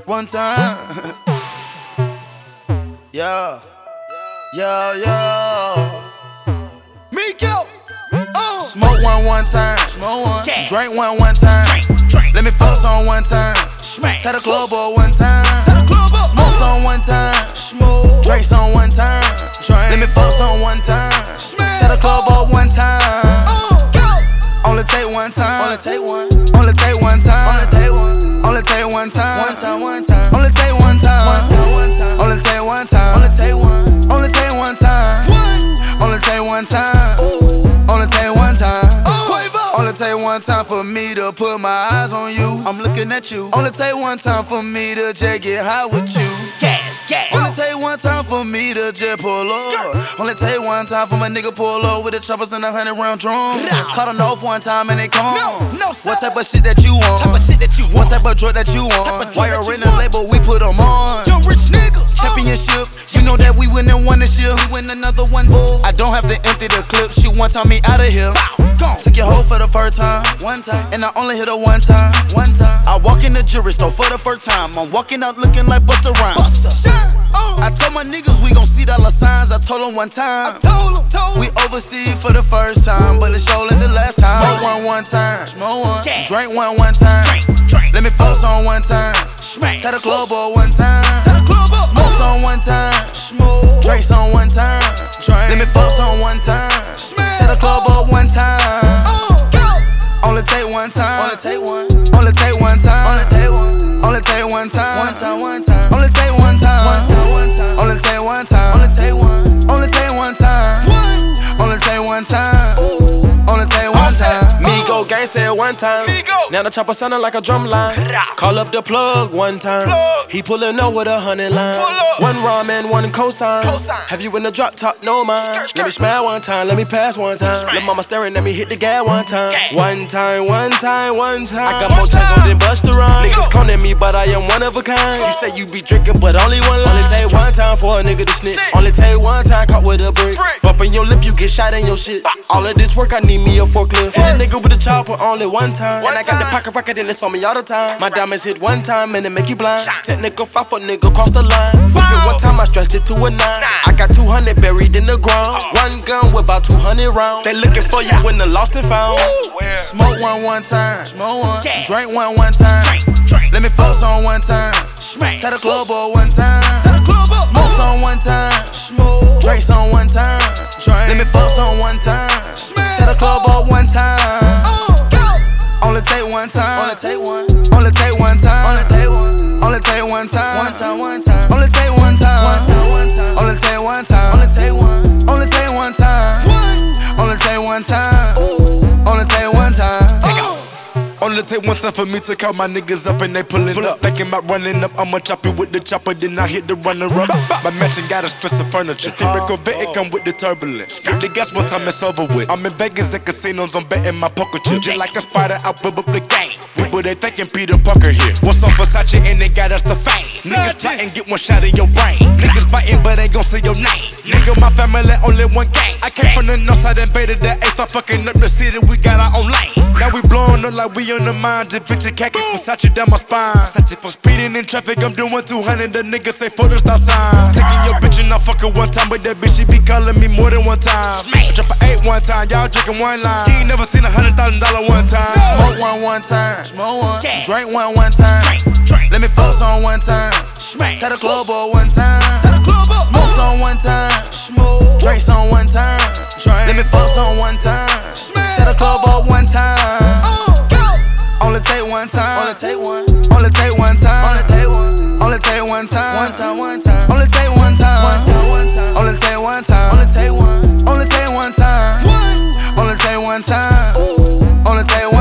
One time. Yeah. Yeah, yeah. Miko. Smoke one time. Smoke one. Drink one time. Let me fuck on one time. Tell the club boy one time. Smoke some one time. Drink some one time. Let me fuck on one time. Tell the club boy one time. Only take one time. Only take one. Only take one time. Only take one. Only take one time. One time. One time. Only take one time. One time. Only take one time. Only take one. Only take one time. Only take one time. Only take one time. Only take one time for me to put my eyes on you. I'm looking at you. Only take one time for me to just get high with you. Gas. Only take one time for me to just pull up. Only take one time for my nigga pull up with the choppers and 100-round drum. Caught a off one time and they come. What type of shit that you want? What type of drug that you want? Why you're in the label, we put them on. Young rich niggas. Championship, you know that we win and won this year. We win another one. I don't have to empty the clip. She one time me out of here. Took your hoe for the first time. One time. And I only hit her one time. One time. I walk in the jewelry store for the first time. I'm walking out looking like Busta Rhymes. I told my niggas we gon' see dollar signs. I told them one time. We overseas for the first time, but it's showing the last time. Smoke one time. Smoke one. Drink one time. Let me fuck on one time. Tell the club boy one time. Smoke some one time. Drink some one time. Let me fuck on one time. Tell the club boy one time. Only take one time. Only take one. Only take one time. Only take one. Only take one time. One time. One time. Only take one time. One time. One time. Only take one time. Only take one. Only take one time. Only take one time. Only take one time. Migo gang said one time. Now the chopper sounding like a drum line. Call up the plug one time. He pulling up with 100 line. One ramen, one cosign. Have you in the drop top? No mind. Let me smile one time. Let me pass one time. Let mama staring at me hit the gas one time. One time, one time, one time. I got more times on than Busta Rhymes. Niggas cloning me, but I am one of a kind. You say you be drinking, but only one line. Only take one time for a nigga to snitch. Only take one time caught with a brick. Bumping your lip, you get shot in your shit. All of this work, I need me a forklift. Hit a nigga with a chopper only one time. And I got the pocket record and it's on me all the time. My diamonds hit one time and it make you blind. Technical 5 foot nigga cross the line. Fuck it one time, I stretched it to a 9. I got 200 buried in the ground. One gun with about 200 rounds. They looking for you when the lost and found. Smoke one time. Smoke one. Drink one time. Let me fuck on one time. Tell the club boy one time. Smoke some one time. Drink some one time. Let me fuck on one time. Tell the club boy one time. Only take one time. Only take one. Only take one time. Only take one. Only take one time. One time. One time. Only take one time. One time. One time. Only take one time. Only take one. Only take one time. Only take one time. Only take one time. Only take one time for me to call my niggas up and they pullin' up. Thinking about running up, I'ma chop it with the chopper, then I hit the runner up. My mansion got expensive furniture. Typical vet, it come with the turbulence. Get the gas one time, it's over with. I'm in Vegas at casinos, I'm betting my poker chips. Just like a spider out of the game. People they thinking Peter Parker here. What's on Versace and they got us the fame. Niggas plotting, get one shot in your brain. Niggas fighting, but ain't gon' say your name. Nigga, my family only one gang. I came from the north side, invaded the A, start fucking up the city, we got our own lane. Now we blowing up like we on the mind. Just picture khaki Versace down my spine. For speeding in traffic, I'm doing 200. The nigga say for the stop sign. Taking your bitch and I fuck her one time, but that bitch she be calling me more than one time. Drop an 8 one time, y'all drinking one line. You ain't never seen $100,000 one time. Smoke one time. Smoke one. Drink one time. Let me fuck on one time. Tell the club boy one time. Smoke some one time. Drink some one time. Let me fuck on one time. Tell the club boy one time. Only take one time. Only take one. Only take one time. Only take one. Only take one time. One time. One time. Only take one time. One time. One time. Only take one time. Only take one. Only take one time. Only take one time. Only take one.